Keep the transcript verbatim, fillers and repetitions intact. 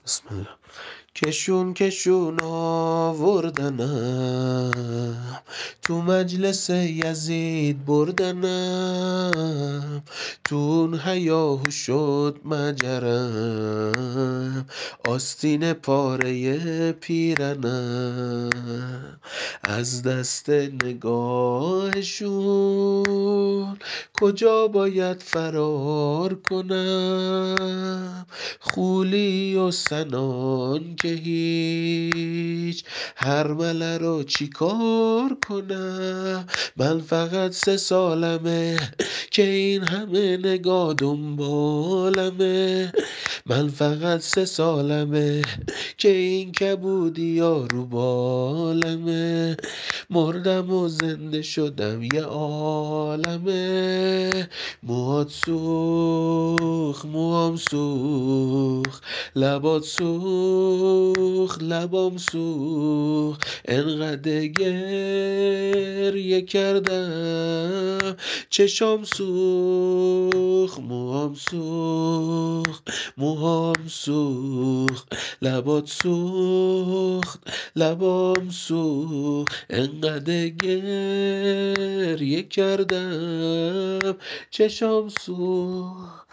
بسم الله. کشون کشون آوردنم، تو مجلس یزید بردنم، تو اون هیاهو شد مجرم، آستین پاره پیرنم. از دست نگاهشون کجا باید فرار کنم، خولی و سنان که هیچ، هر مله رو چی کار کنم. من فقط سه سالمه که این همه نگاه دنبالمه، من فقط سه سالمه که این کبودی ها رو بالمه. مردم و زنده شدم یه عالمه، موهات سوخت موام سوخت، لبات سوخت لبام سوخت، انقدر گریه کردم چشام سوخت، موام سوخت موهام سوخت، لبات سوخت لبام سوخت، انقدر گریه کردم چشام سوخت.